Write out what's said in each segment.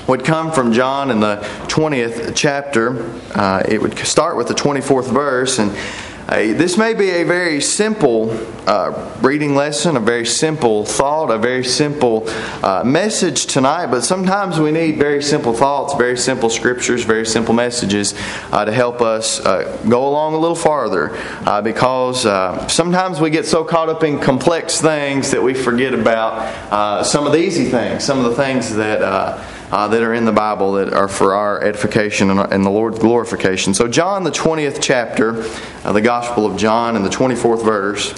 would come from John in the 20th chapter. It would start with the 24th verse, and this may be a very simple reading lesson, a very simple thought, a very simple message tonight, but sometimes we need very simple thoughts, very simple scriptures, very simple messages to help us go along a little farther, because sometimes we get so caught up in complex things that we forget about some of the easy things, some of the things that are in the Bible that are for our edification and the Lord's glorification. So John, the 20th chapter, the Gospel of John, and the 24th verse.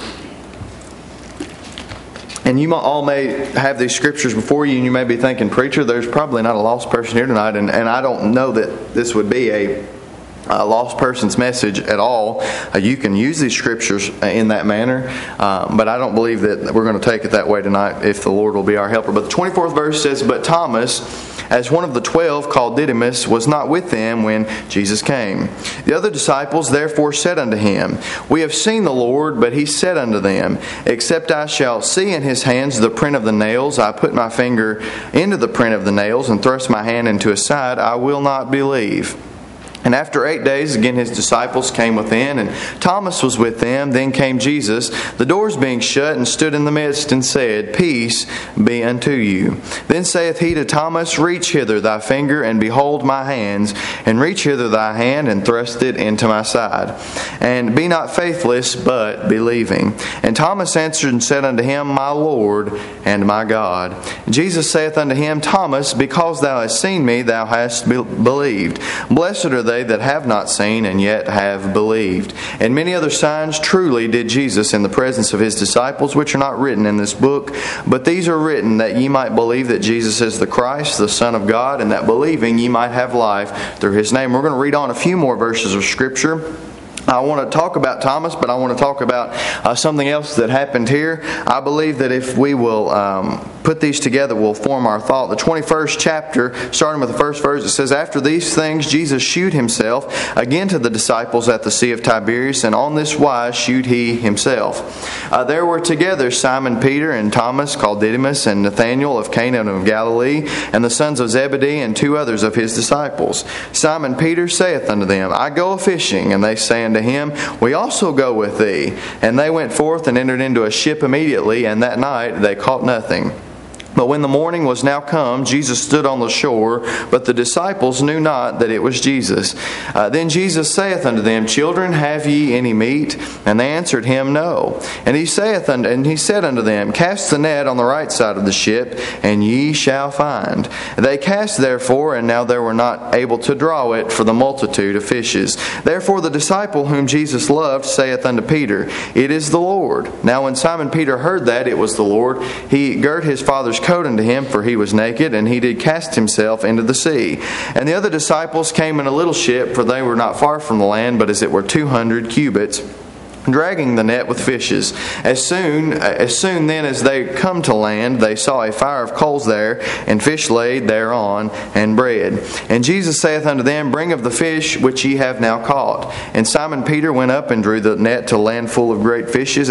And you all may have these scriptures before you, and you may be thinking, preacher, there's probably not a lost person here tonight, and I don't know that this would be a lost person's message at all. You can use these scriptures in that manner, but I don't believe that we're going to take it that way tonight if the Lord will be our helper. But the 24th verse says, "But Thomas, as one of the 12 called Didymus, was not with them when Jesus came. The other disciples therefore said unto him, We have seen the Lord. But he said unto them, Except I shall see in his hands the print of the nails, I put my finger into the print of the nails, and thrust my hand into his side, I will not believe. And after 8 days, again his disciples came within, and Thomas was with them. Then came Jesus, the doors being shut, and stood in the midst, and said, Peace be unto you. Then saith he to Thomas, Reach hither thy finger, and behold my hands, and reach hither thy hand, and thrust it into my side. And be not faithless, but believing. And Thomas answered and said unto him, My Lord and my God. Jesus saith unto him, Thomas, because thou hast seen me, thou hast believed. Blessed are they that have not seen and yet have believed. And many other signs truly did Jesus in the presence of his disciples, which are not written in this book, but these are written that ye might believe that Jesus is the Christ, the Son of God, and that believing ye might have life through his name. We're going to read on a few more verses of Scripture. I want to talk about Thomas, but I want to talk about something else that happened here. I believe that if we will put these together, we'll form our thought. The 21st chapter, starting with the first verse, it says, After these things Jesus shewed himself again to the disciples at the Sea of Tiberias, and on this wise shewed he himself. There were together Simon Peter and Thomas, called Didymus, and Nathanael of Cana of Galilee, and the sons of Zebedee, and two others of his disciples. Simon Peter saith unto them, I go a-fishing. And they say unto him, We also go with thee. And they went forth and entered into a ship immediately, and that night they caught nothing. But when the morning was now come, Jesus stood on the shore, but the disciples knew not that it was Jesus. Then Jesus saith unto them, Children, have ye any meat? And they answered him, No. And he said unto them, Cast the net on the right side of the ship, and ye shall find. They cast therefore, and now they were not able to draw it for the multitude of fishes. Therefore the disciple whom Jesus loved saith unto Peter, It is the Lord. Now when Simon Peter heard that it was the Lord, he girt his father's coat unto him, for he was naked, and he did cast himself into the sea. And the other disciples came in a little ship, for they were not far from the land, but as it were 200 cubits, dragging the net with fishes. As soon then as they come to land, they saw a fire of coals there, and fish laid thereon, and bread. And Jesus saith unto them, Bring of the fish which ye have now caught. And Simon Peter went up and drew the net to land full of great fishes,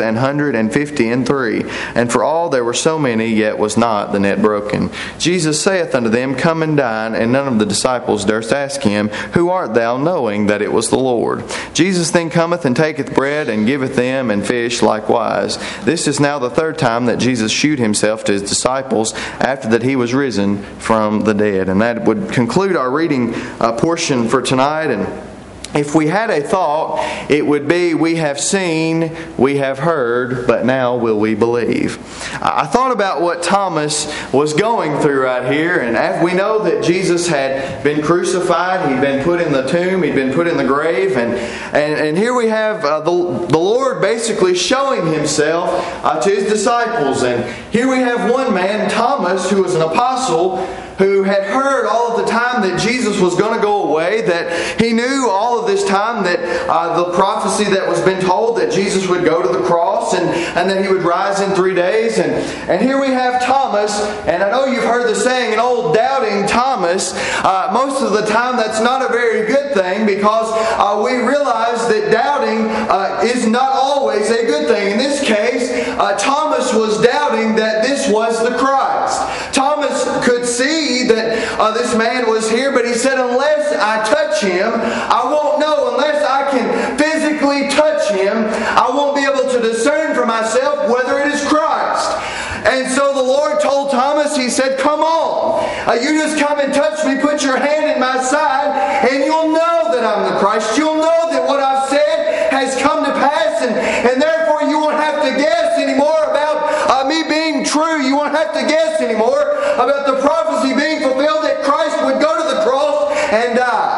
153. And for all there were so many, yet was not the net broken. Jesus saith unto them, Come and dine. And none of the disciples durst ask him, Who art thou? Knowing that it was the Lord. Jesus then cometh and taketh bread, and giveth them, and fish likewise. This is now the third time that Jesus shewed himself to his disciples after that he was risen from the dead. And that would conclude our reading portion for tonight. And if we had a thought, it would be, we have seen, we have heard, but now will we believe. I thought about what Thomas was going through right here, and we know that Jesus had been crucified, he'd been put in the tomb, he'd been put in the grave, and here we have the Lord basically showing himself to his disciples. And here we have one man, Thomas, who was an apostle, who had heard all of the time that Jesus was going to go away, that he knew all of this time that the prophecy that was been told that Jesus would go to the cross and that he would rise in 3 days. And here we have Thomas, and I know you've heard the saying, an old doubting Thomas. Most of the time that's not a very good thing, because we realize that doubting is not always a good thing. In this case, Thomas was doubting that this was the Christ. Thomas could see see that this man was here, but he said, unless I touch him, I won't know. Unless I can physically touch him, I won't be able to discern for myself whether it is Christ. And so the Lord told Thomas, He said, come on. You just come and touch me, put your hand in my side, and you'll know that I'm the Christ. You'll know that what I've said has come to pass, and therefore you won't have to guess anymore about me being true. You won't have to guess anymore about the prophecy being fulfilled that Christ would go to the cross and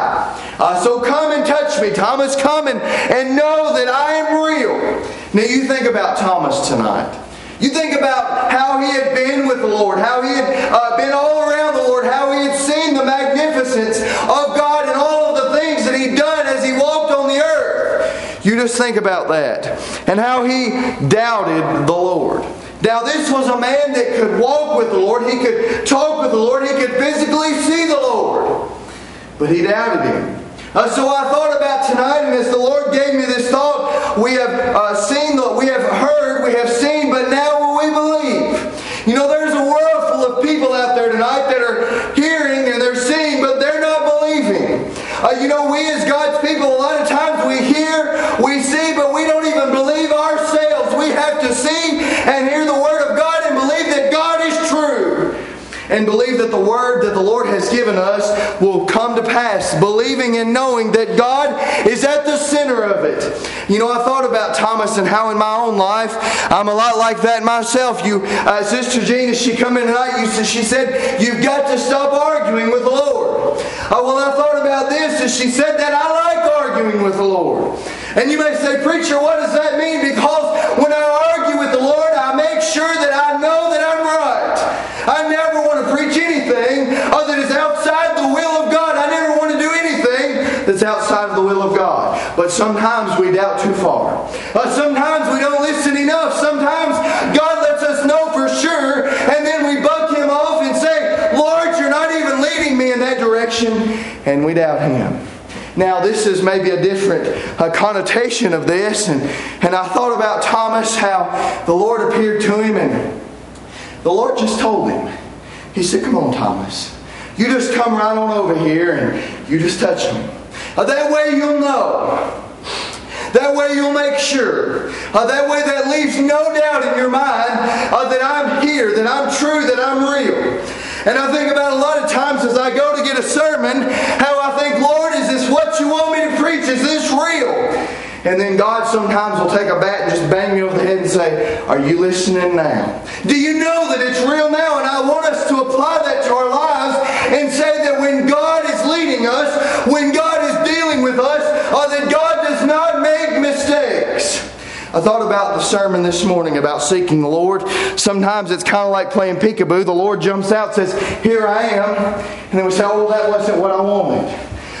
die. So come and touch me, Thomas. Come and know that I am real. Now you think about Thomas tonight. You think about how he had been with the Lord, how he had been all around the Lord, how he had seen the magnificence of God and all of the things that He'd done as He walked on the earth. You just think about that. And how he doubted the Lord. Now this was a man that could walk with the Lord, he could talk with the Lord, he could physically see the Lord. But he doubted Him. So I thought about tonight, and as the Lord gave me this thought, we have we have heard, we have seen, but now will we believe. You know, there's a world full of people out there tonight that are hearing and they're seeing, but they're not believing. You know, we as God's people, a lot of times we hear, we see, but we don't even believe ourselves. We have to see and hear the Word of God and believe that God is true. And believe that the Word that the Lord has given us will come to pass. Believing and knowing that God is at the center of it. You know, I thought about Thomas and how in my own life, I'm a lot like that myself. Sister Jean, as she come in tonight, she said, you've got to stop arguing with the Lord. Well, I thought about this as she said that I like arguing with the Lord. And you may say, preacher, what does that mean? Because when I argue with the Lord, I make sure that I know that I'm right. I never want to preach anything that is outside the will of God. I never want to do anything that's outside of the will of God. But sometimes we doubt too far. Sometimes we don't listen enough. Sometimes God lets us know for sure, and then we bug Him off and say, Lord, you're not even leading me in that direction, and we doubt Him. Now, this is maybe a different connotation of this, and I thought about Thomas, how the Lord appeared to him, and the Lord just told him. He said, come on, Thomas. You just come right on over here and you just touch me. That way you'll know. That way you'll make sure. That way that leaves no doubt in your mind that I'm here, that I'm true, that I'm real. And I think about a lot of times as I go to get a sermon, how I think, Lord, is this what you want me to preach? Is this real? And then God sometimes will take a bat and just bang me over the head and say, are you listening now? Do you know that it's real now? And I want us to apply that to our lives and say that when God is leading us, when God is dealing with us, that God does not make mistakes. I thought about the sermon this morning about seeking the Lord. Sometimes it's kind of like playing peekaboo. The Lord jumps out and says, here I am. And then we say, oh, that wasn't what I wanted.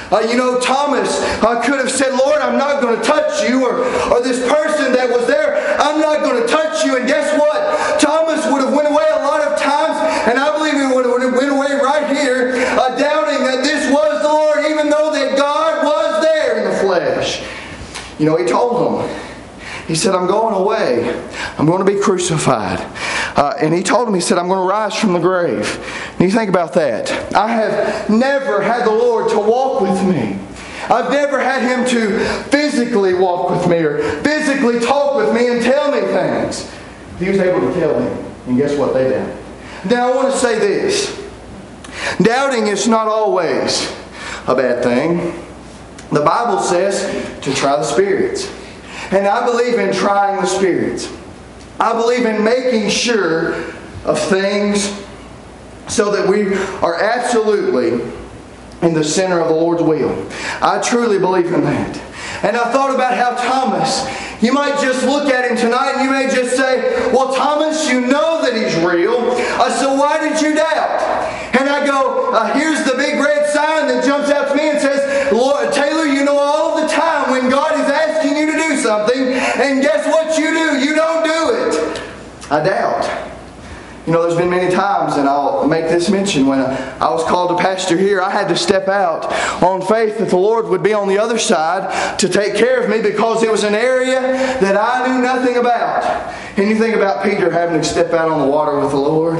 Thomas could have said, Lord, I'm not going to touch you. Or this person that was there, I'm not going to touch you. And guess what? Thomas would have went away a lot of times. And I believe he would have went away right here doubting that this was the Lord, even though that God was there in the flesh. He told them. He said, I'm going away. I'm going to be crucified. And he told him, he said, I'm going to rise from the grave. And you think about that. I have never had the Lord to walk with me. I've never had Him to physically walk with me or physically talk with me and tell me things. He was able to tell him. And guess what? They doubted. Now I want to say this. Doubting is not always a bad thing. The Bible says to try the spirits. And I believe in trying the spirits. I believe in making sure of things so that we are absolutely in the center of the Lord's will. I truly believe in that. And I thought about how Thomas, you might just look at him tonight and you may just say, well, Thomas, you know that He's real. So why did you doubt? And I go, here's the big red sign that jumps out to me and says, Lord, Taylor, you know all the time when God is asking you to do something, and guess what you do? You don't do it. I doubt. There's been many times, and I'll make this mention, when I was called to pastor here, I had to step out on faith that the Lord would be on the other side to take care of me because it was an area that I knew nothing about. And you think about Peter having to step out on the water with the Lord.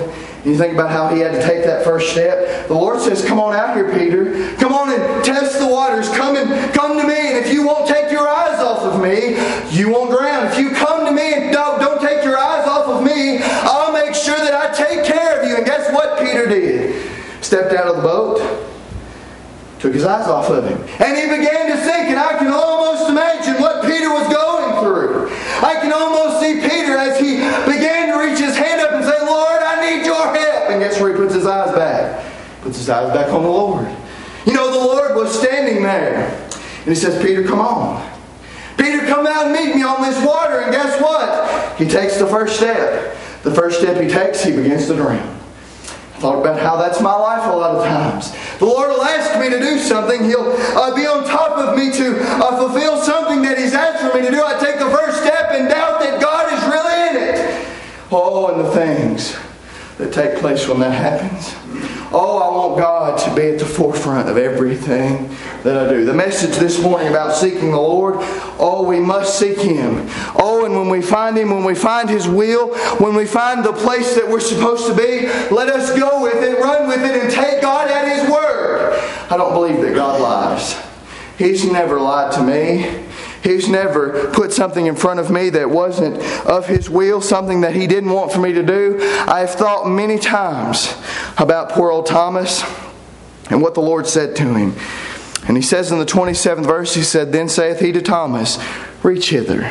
You think about how he had to take that first step. The Lord says, come on out here, Peter. Come on and test the waters. Come to me. And if you won't take your eyes off of me, you won't drown. If you come to me and don't take your eyes off of me, I'll make sure that I take care of you. And guess what Peter did? Stepped out of the boat, took his eyes off of him, and he began to sink. And I can almost imagine what Peter was going through. I can almost see Peter as he began to reach his hand up and say, Lord, I need your help. And guess where he puts his eyes back? Puts his eyes back on the Lord. You know, the Lord was standing there. And he says, Peter, come on. Peter, come out and meet me on this water. And guess what? He takes the first step. The first step he takes, he begins to drown. I thought about how that's my life a lot of times. The Lord will ask me to do something. He'll be on top of me to fulfill something that He's asked for me to do. I take the first step and doubt that God is really in it. Oh, and the things that take place when that happens. Oh, I want God to be at the forefront of everything that I do. The message this morning about seeking the Lord, oh, we must seek Him. Oh, and when we find Him, when we find His will, when we find the place that we're supposed to be, let us go with it, run with it, and take God at His word. I don't believe that God lies. He's never lied to me. He's never put something in front of me that wasn't of His will, something that He didn't want for me to do. I have thought many times about poor old Thomas and what the Lord said to him. And He says in the 27th verse, He said, Then saith He to Thomas, Reach hither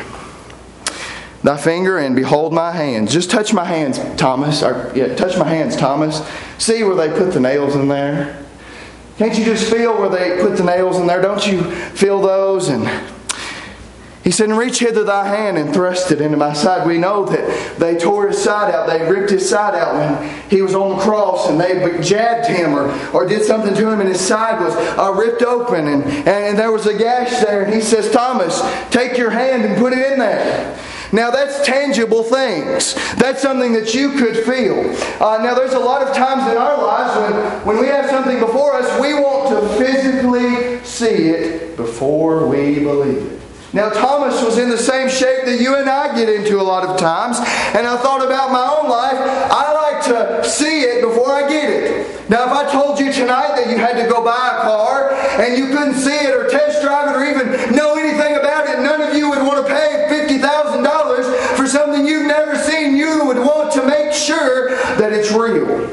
thy finger and behold my hands. Just touch my hands, Thomas. Touch my hands, Thomas. See where they put the nails in there? Can't you just feel where they put the nails in there? Don't you feel those? And He said, Reach hither thy hand and thrust it into my side. We know that they tore His side out. They ripped His side out when He was on the cross, and they jabbed Him or did something to Him, and His side was ripped open, and there was a gash there. And He says, Thomas, take your hand and put it in there. Now that's tangible things. That's something that you could feel. Now there's a lot of times in our lives when we have something before us, we want to physically see it before we believe it. Now Thomas was in the same shape that you and I get into a lot of times. And I thought about my own life. I like to see it before I get it. Now if I told you tonight that you had to go buy a car and you couldn't see it or test drive it or even know anything about it, none of you would want to pay $50,000 for something you've never seen. You would want to make sure that it's real.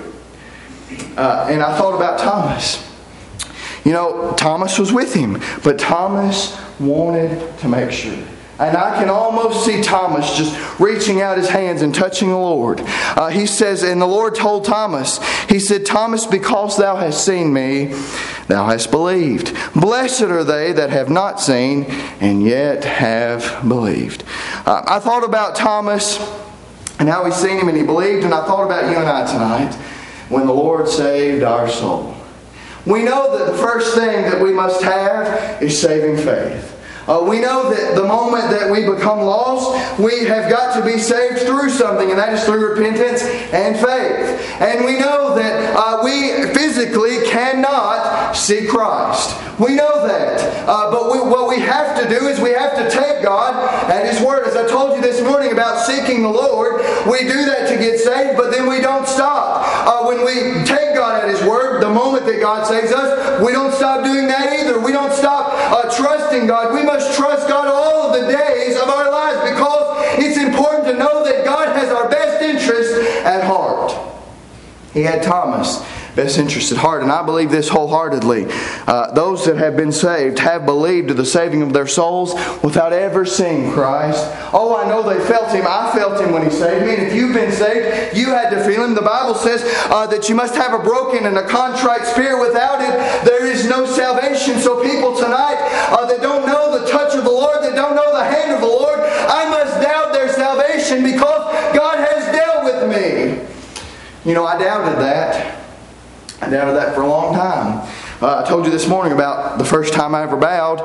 And I thought about Thomas. You know, Thomas was with Him, but Thomas wanted to make sure. And I can almost see Thomas just reaching out his hands and touching the Lord. He says, and the Lord told Thomas, He said, Thomas, because thou hast seen me, thou hast believed. Blessed are they that have not seen and yet have believed. I thought about Thomas and how he's seen Him and he believed, and I thought about you and I tonight when the Lord saved our soul. We know that the first thing that we must have is saving faith. We know that the moment that we become lost, we have got to be saved through something, and that is through repentance and faith. And we know that we physically cannot see Christ. We know that. But what we have to do is we have to take God at His word. As I told you this morning about seeking the Lord, we do that to get saved, but then we don't stop. When we take God at His word, the moment that God saves us, we don't stop doing that either. We don't stop trusting God. We must trust God all of the days of our lives because it's important to know that God has our best interest at heart. He had Thomas' best interest at heart, and I believe this wholeheartedly. Those that have been saved have believed to the saving of their souls without ever seeing Christ. Oh, I know they felt Him. I felt Him when He saved me. And if you've been saved, you had to feel Him. The Bible says that you must have a broken and a contrite spirit. Without it, there is no salvation. So people tonight that don't know the touch of the Lord, that don't know the hand of the Lord, I must doubt their salvation because God has dealt with me. You know, I doubted that. I doubted that for a long time. I told you this morning about the first time I ever bowed.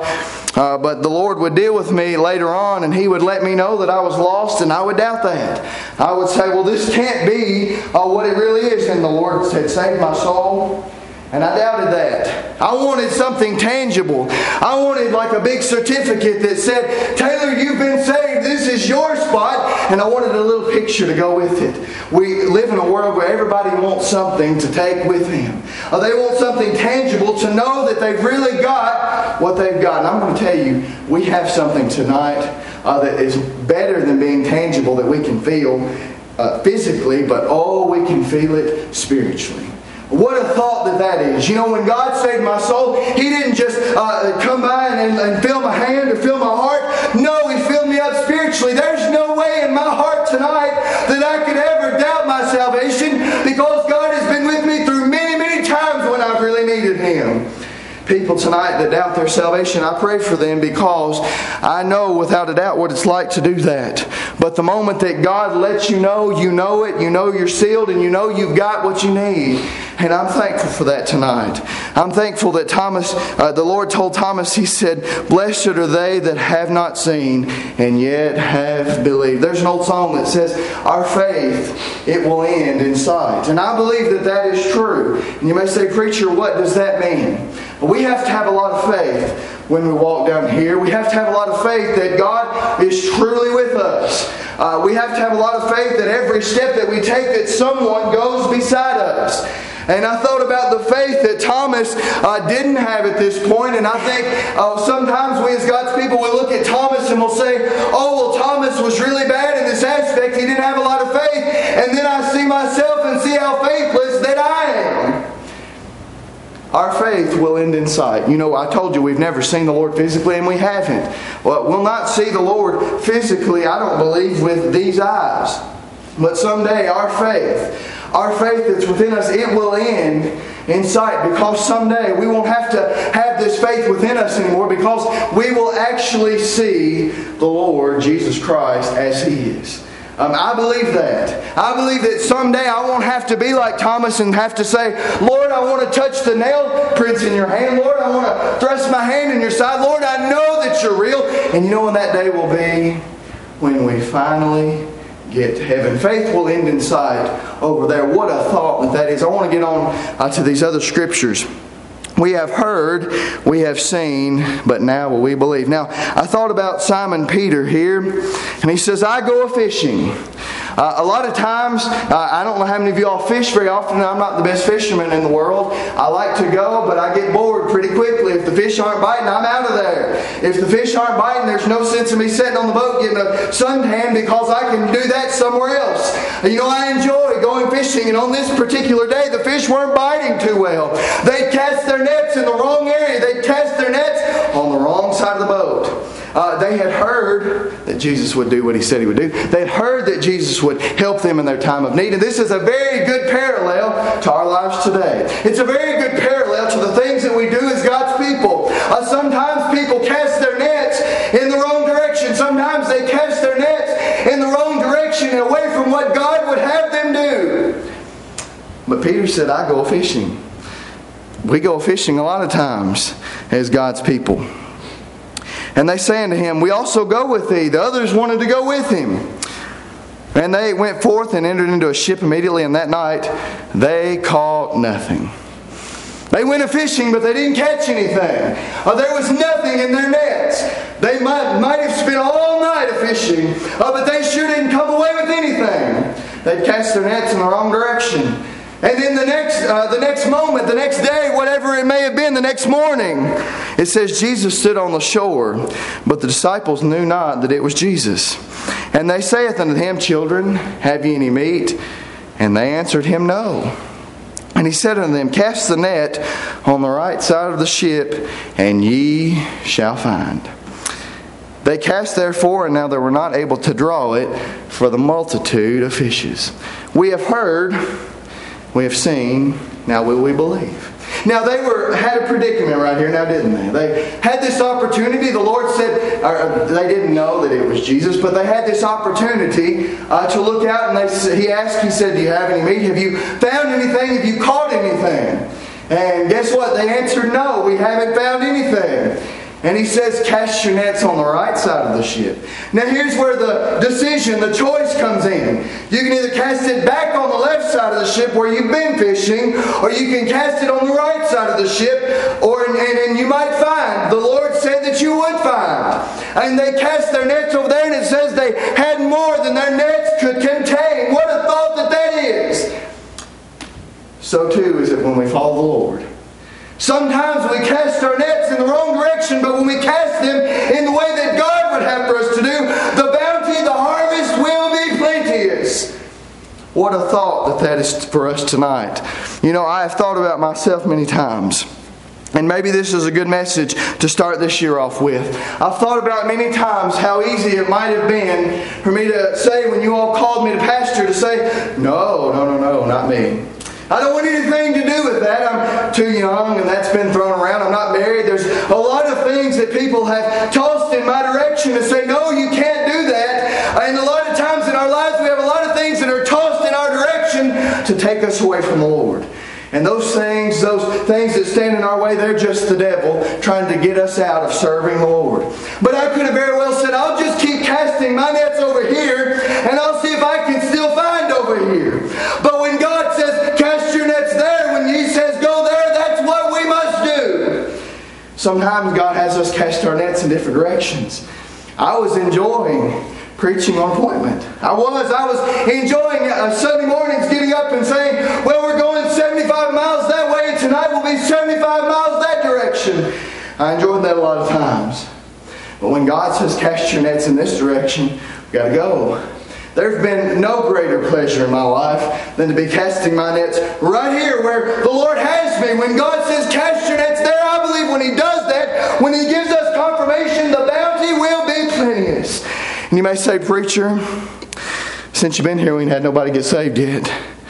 But the Lord would deal with me later on, and He would let me know that I was lost, and I would doubt that. I would say, well, this can't be what it really is. And the Lord had saved my soul. And I doubted that. I wanted something tangible. I wanted like a big certificate that said, Taylor, you've been saved. This is your spot. And I wanted a little picture to go with it. We live in a world where everybody wants something to take with them. They want something tangible to know that they've really got what they've got. And I'm going to tell you, we have something tonight that is better than being tangible, that we can feel physically, but we can feel it spiritually. What a thought that is. You know, when God saved my soul, He didn't just come by and fill my hand or fill my heart. No, He filled me up spiritually. There's no way in my heart tonight that I could ever doubt my salvation, because God has been with me through many, many times when I've really needed Him. People tonight that doubt their salvation, I pray for them, because I know without a doubt what it's like to do that. But the moment that God lets you know it, you know you're sealed, and you know you've got what you need. And I'm thankful for that tonight. I'm thankful that the Lord told Thomas, He said, "Blessed are they that have not seen and yet have believed." There's an old song that says, "Our faith, it will end in sight." And I believe that that is true. And you may say, "Preacher, what does that mean?" We have to have a lot of faith when we walk down here. We have to have a lot of faith that God is truly with us. We have to have a lot of faith that every step that we take, that someone goes beside us. And I thought about the faith that Thomas didn't have at this point. And I think sometimes we as God's people will look at Thomas and we'll say, "Oh, well, Thomas was really bad in this aspect. He didn't have a lot of faith." And then I see myself and see how faithless that I am. Our faith will end in sight. You know, I told you we've never seen the Lord physically, and we haven't. Well, we'll not see the Lord physically, I don't believe, with these eyes. But someday our faith that's within us, it will end in sight, because someday we won't have to have this faith within us anymore, because we will actually see the Lord Jesus Christ as He is. I believe that. I believe that someday I won't have to be like Thomas and have to say, "Lord, I want to touch the nail prints in your hand. Lord, I want to thrust my hand in your side. Lord, I know that you're real." And you know when that day will be? When we finally get to heaven. Faith will end in sight over there. What a thought that is. I want to get on to these other scriptures. We have heard, we have seen, but now will we believe. Now, I thought about Simon Peter here, and he says, "I go a-fishing." A lot of times, I don't know how many of you all fish very often. I'm not the best fisherman in the world. I like to go, but I get bored pretty quickly. If the fish aren't biting, I'm out of there. If the fish aren't biting, there's no sense in me sitting on the boat getting a suntan, because I can do that somewhere else. You know, I enjoy going fishing, and on this particular day, the fish weren't biting too well. They cast their nets in the wrong area. They cast their nets on the wrong side of the boat. They had heard that Jesus would do what He said He would do. They had heard that Jesus would help them in their time of need. And this is a very good parallel to our lives today. It's a very good parallel to the things that we do as God's people. Sometimes people cast their nets in the wrong direction. Sometimes they cast their nets in the wrong direction and away from what God would have them do. But Peter said, "I go fishing." We go fishing a lot of times as God's people. And they say unto him, "We also go with thee." The others wanted to go with him. And they went forth and entered into a ship immediately, and that night they caught nothing. They went a-fishing, but they didn't catch anything. There was nothing in their nets. They might have spent all night a-fishing, but they sure didn't come away with anything. They'd cast their nets in the wrong direction. And then the next moment, the next day, whatever it may have been, the next morning, it says Jesus stood on the shore, but the disciples knew not that it was Jesus. And they saith unto him, "Children, have ye any meat?" And they answered him, "No." And he said unto them, "Cast the net on the right side of the ship, and ye shall find." They cast therefore, and now they were not able to draw it for the multitude of fishes. We have heard, we have seen, now will we believe? Now they had a predicament right here now, didn't they? They had this opportunity. The Lord said, they didn't know that it was Jesus, but they had this opportunity to look out, and he said, "Do you have any meat? Have you found anything? Have you caught anything?" And guess what? They answered, "No, we haven't found anything." And he says, "Cast your nets on the right side of the ship." Now here's where the decision, the choice comes in. You can either cast it back on the left side of the ship where you've been fishing, or you can cast it on the right and they cast their nets over there, and it says they had more than their nets could contain. What a thought that is! So too is it when we follow the Lord. Sometimes we cast our nets in the wrong direction, but when we cast them in the way that God would have for us to do, the bounty, the harvest will be plenteous. What a thought that is for us tonight. You know, I have thought about myself many times. And maybe this is a good message to start this year off with. I've thought about many times how easy it might have been for me to say, when you all called me to pastor, to say, no, not me. I don't want anything to do with that. I'm too young, and that's been thrown around. I'm not married. There's a lot of things that people have tossed in my direction to say, no, you can't do that. And a lot of times in our lives, we have a lot of things that are tossed in our direction to take us away from the Lord. And those things that stand in our way, they're just the devil trying to get us out of serving the Lord. But I could have very well said, I'll just keep casting my nets over here, and I'll see if I can still find over here. But when God says, cast your nets there, when He says, go there, that's what we must do. Sometimes God has us cast our nets in different directions. I was enjoying preaching on appointment. I was enjoying Sunday mornings getting up and saying, well, we're going 75 miles that way, and tonight will be 75 miles that direction. I enjoyed that a lot of times. But when God says cast your nets in this direction, we've got to go. There's been no greater pleasure in my life than to be casting my nets right here where the Lord has me. When God says cast your nets there, I believe when He does that, when He gives us confirmation, the bounty will be plenteous. And you may say, preacher, since you've been here, we ain't had nobody get saved yet.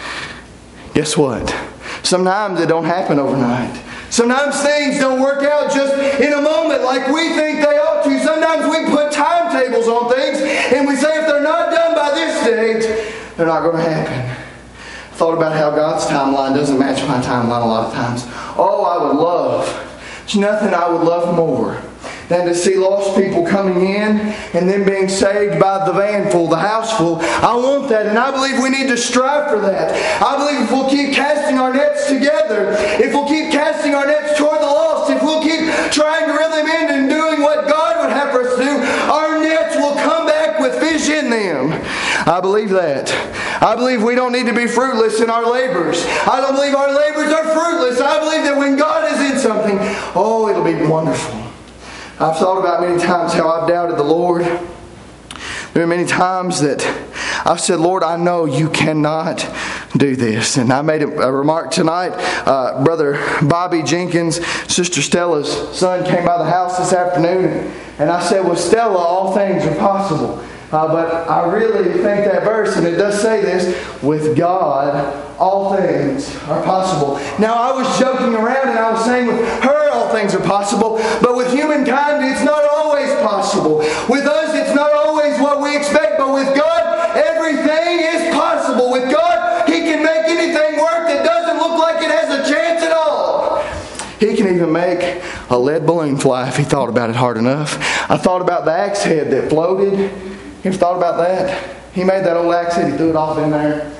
Guess what? Sometimes it don't happen overnight. Sometimes things don't work out just in a moment like we think they ought to. Sometimes we put timetables on things and we say if they're not done by this date, they're not going to happen. I thought about how God's timeline doesn't match my timeline a lot of times. Oh, I would love, there's nothing I would love more than to see lost people coming in and then being saved by the van full, the house full. I want that, and I believe we need to strive for that. I believe if we'll keep casting our nets together, if we'll keep casting our nets toward the lost, if we'll keep trying to reel them in and doing what God would have for us to do, our nets will come back with fish in them. I believe that. I believe we don't need to be fruitless in our labors. I don't believe our labors are fruitless. I believe that when God is in something, oh, it'll be wonderful. I've thought about many times how I've doubted the Lord. There are many times that I've said, Lord, I know you cannot do this. And I made a remark tonight. Brother Bobby Jenkins, Sister Stella's son, came by the house this afternoon. And I said, with Stella, all things are possible. But I really think that verse, and it does say this, with God, all things are possible. Now, I was joking around and I was saying with her, all things are possible. But with humankind, it's not always possible. With us, it's not always what we expect. But with God, everything is possible. With God, He can make anything work that doesn't look like it has a chance at all. He can even make a lead balloon fly if He thought about it hard enough. I thought about the axe head that floated. You ever thought about that? He made that old axe head, He threw it off in there.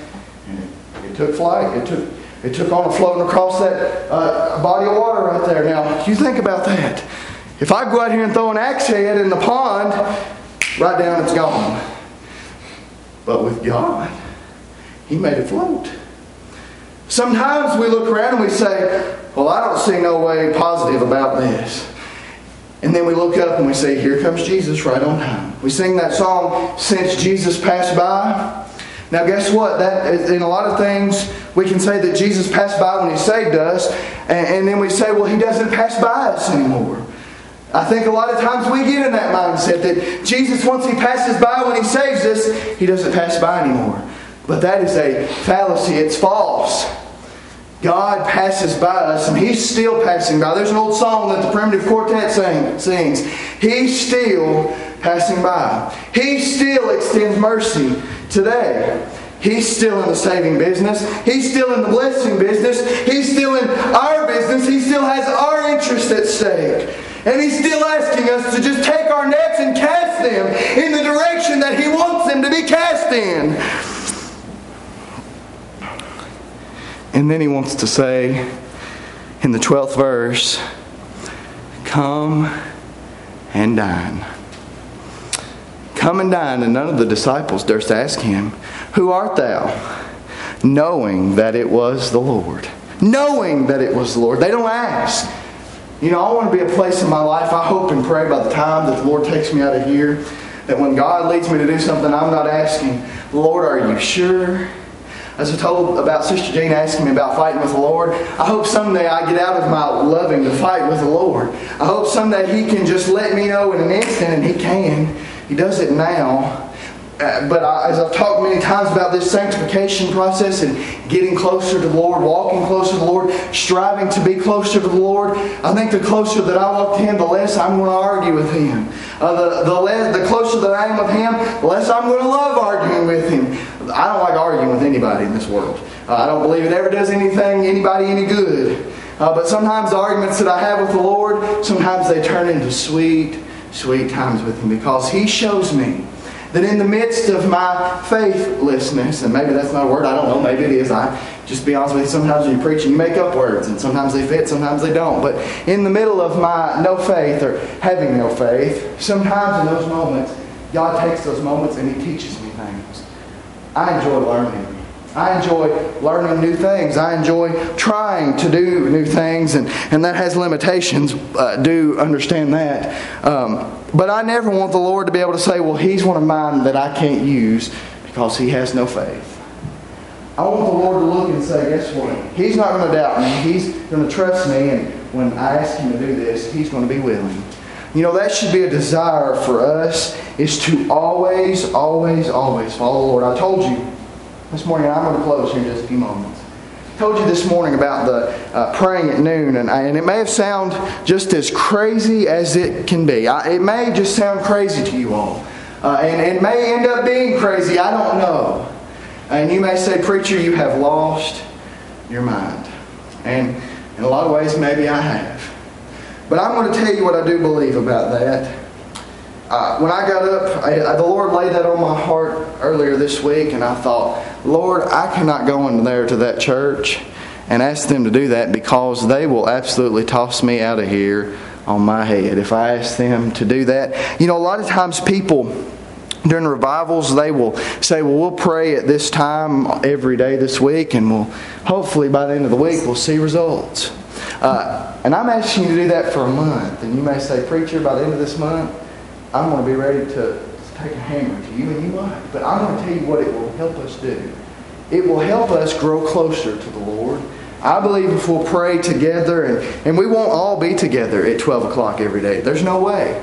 It took flight. It took on floating across that body of water right there. Now, you think about that. If I go out here and throw an axe head in the pond, right down it's gone. But with God, He made it float. Sometimes we look around and we say, well, I don't see no way positive about this. And then we look up and we say, here comes Jesus right on time. We sing that song, Since Jesus Passed By. Now guess what? That in a lot of things, we can say that Jesus passed by when He saved us. And then we say, well, He doesn't pass by us anymore. I think a lot of times we get in that mindset that Jesus, once He passes by when He saves us, He doesn't pass by anymore. But that is a fallacy. It's false. God passes by us and He's still passing by. There's an old song that the Primitive Quartet sings. He's still passing by. He still extends mercy today. He's still in the saving business. He's still in the blessing business. He's still in our business. He still has our interest at stake. And He's still asking us to just take our nets and cast them in the direction that He wants them to be cast in. And then He wants to say in the 12th verse, come and dine. come and dine. And none of the disciples durst ask him, Who art thou? Knowing that it was the Lord. Knowing that it was the Lord. They don't ask. I want to be a place in my life, I hope and pray by the time that the Lord takes me out of here, that when God leads me to do something, I'm not asking, Lord, are you sure? As I told about Sister Jean asking me about fighting with the Lord, I hope someday I get out of my loving to fight with the Lord. I hope someday He can just let me know in an instant, and He can. He does it now. But as I've talked many times about this sanctification process and getting closer to the Lord, walking closer to the Lord, striving to be closer to the Lord, I think the closer that I walk to Him, the less I'm going to argue with Him. The closer that I am with Him, the less I'm going to love arguing with Him. I don't like arguing with anybody in this world. I don't believe it ever does anybody any good. But sometimes the arguments that I have with the Lord, sometimes they turn into sweet, sweet times with Him, because He shows me that in the midst of my faithlessness, and maybe that's not a word, I don't know, maybe it is. Just be honest with you, sometimes when you're preaching, you make up words, and sometimes they fit, sometimes they don't. But in the middle of my no faith, or having no faith, sometimes in those moments, God takes those moments and He teaches me things. I enjoy learning. I enjoy learning new things. I enjoy trying to do new things, and that has limitations. Do understand that. But I never want the Lord to be able to say, well, He's one of mine that I can't use because He has no faith. I want the Lord to look and say, guess what? He's not going to doubt me. He's going to trust me, and when I ask Him to do this, He's going to be willing. That should be a desire for us, is to always, always, always follow the Lord. I told you this morning, I'm going to close here in just a few moments. I told you this morning about the praying at noon, and it may have sounded just as crazy as it can be. It may just sound crazy to you all. And it may end up being crazy, I don't know. And you may say, Preacher, you have lost your mind. And in a lot of ways, maybe I have. But I'm going to tell you what I do believe about that. When I got up, the Lord laid that on my heart earlier this week, and I thought, Lord, I cannot go in there to that church and ask them to do that, because they will absolutely toss me out of here on my head if I ask them to do that. A lot of times people during revivals, they will say, well, we'll pray at this time every day this week, and we'll hopefully by the end of the week we'll see results. And I'm asking you to do that for a month, and you may say, Preacher, by the end of this month, I'm going to be ready to take a hammer to you, and you might. But I'm going to tell you what it will help us do. It will help us grow closer to the Lord. I believe if we'll pray together, and we won't all be together at 12 o'clock every day. There's no way.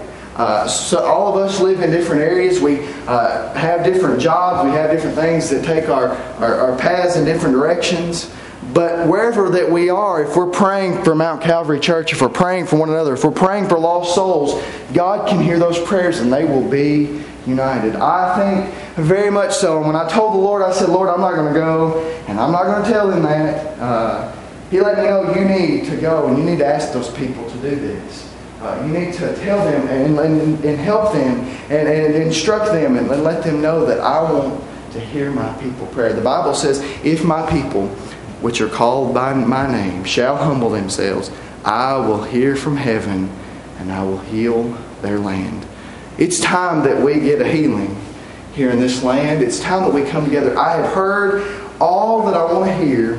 So all of us live in different areas. We have different jobs. We have different things that take our paths in different directions. But wherever that we are, if we're praying for Mount Calvary Church, if we're praying for one another, if we're praying for lost souls, God can hear those prayers and they will be united. I think very much so. And when I told the Lord, I said, Lord, I'm not going to go, and I'm not going to tell Him that. He let me know, you need to go and you need to ask those people to do this. You need to tell them and help them and instruct them and let them know that I want to hear my people pray. The Bible says, if my people, which are called by my name, shall humble themselves, I will hear from heaven and I will heal their land. It's time that we get a healing here in this land. It's time that we come together. I have heard all that I want to hear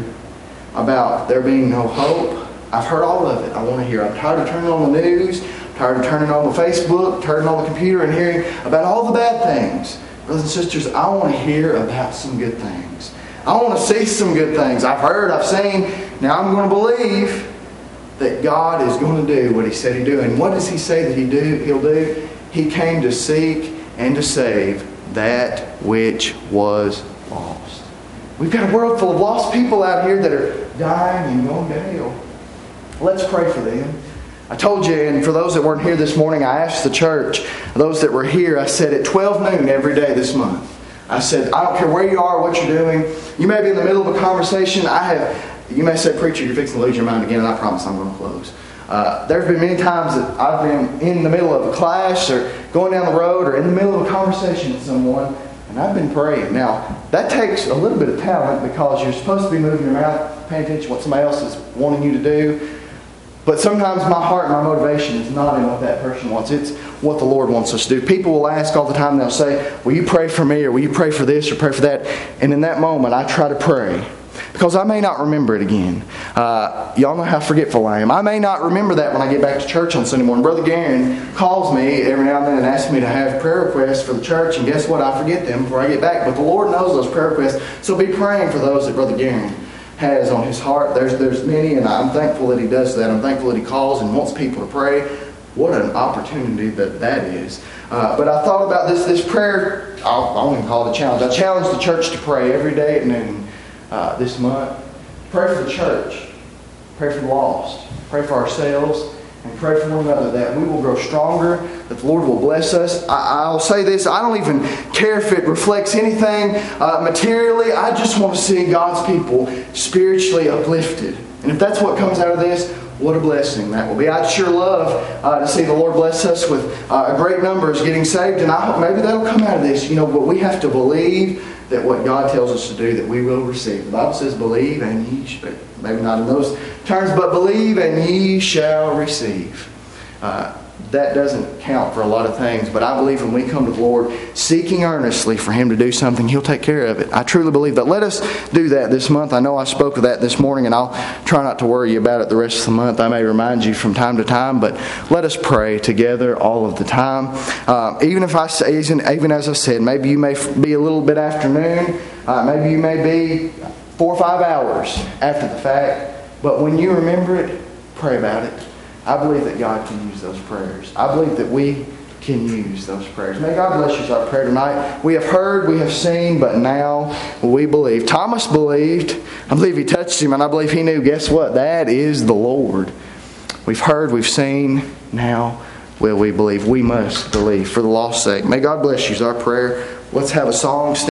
about there being no hope. I've heard all of it. I want to hear. I'm tired of turning on the news, tired of turning on the Facebook, turning on the computer and hearing about all the bad things. Brothers and sisters, I want to hear about some good things. I want to see some good things. I've heard, I've seen. Now I'm going to believe that God is going to do what He said He'd do. And what does He say that He'll do? He came to seek and to save that which was lost. We've got a world full of lost people out here that are dying and going to hell. Let's pray for them. I told you, and for those that weren't here this morning, I asked the church, those that were here, I said at 12 noon every day this month. I said, I don't care where you are, what you're doing. You may be in the middle of a conversation. You may say, Preacher, you're fixing to lose your mind again, and I promise I'm going to close. There's been many times that I've been in the middle of a class or going down the road or in the middle of a conversation with someone, and I've been praying. Now, that takes a little bit of talent because you're supposed to be moving your mouth, paying attention to what somebody else is wanting you to do. But sometimes my heart and my motivation is not in what that person wants. It's what the Lord wants us to do. People will ask all the time, they'll say, will you pray for me, or will you pray for this or pray for that? And in that moment, I try to pray. Because I may not remember it again. Y'all know how forgetful I am. I may not remember that when I get back to church on Sunday morning. Brother Garen calls me every now and then and asks me to have prayer requests for the church. And guess what? I forget them before I get back. But the Lord knows those prayer requests. So be praying for those that Brother Garen has on his heart. There's many, and I'm thankful that he does that. I'm thankful that he calls and wants people to pray. What an opportunity that is. But I thought about this prayer. I won't even call it a challenge. I challenge the church to pray every day at noon. This month. Pray for the church. Pray for the lost. Pray for ourselves. And pray for one another that we will grow stronger, that the Lord will bless us. I'll say this, I don't even care if it reflects anything materially. I just want to see God's people spiritually uplifted. And if that's what comes out of this, what a blessing that will be. I'd sure love to see the Lord bless us with a great numbers getting saved. And I hope maybe that'll come out of this. But we have to believe that what God tells us to do, that we will receive. The Bible says, believe and ye shall, maybe not in those terms, but believe and ye shall receive. That doesn't count for a lot of things, but I believe when we come to the Lord seeking earnestly for Him to do something, He'll take care of it. I truly believe that. Let us do that this month. I know I spoke of that this morning, and I'll try not to worry you about it the rest of the month. I may remind you from time to time, but let us pray together all of the time. Even as I said, maybe you may be a little bit afternoon, maybe you may be 4 or 5 hours after the fact, but when you remember it, pray about it. I believe that God can use those prayers. I believe that we can use those prayers. May God bless you as our prayer tonight. We have heard, we have seen, but now we believe. Thomas believed. I believe he touched Him, and I believe he knew, guess what? That is the Lord. We've heard, we've seen, now will we believe. We must believe for the lost's sake. May God bless you is our prayer. Let's have a song.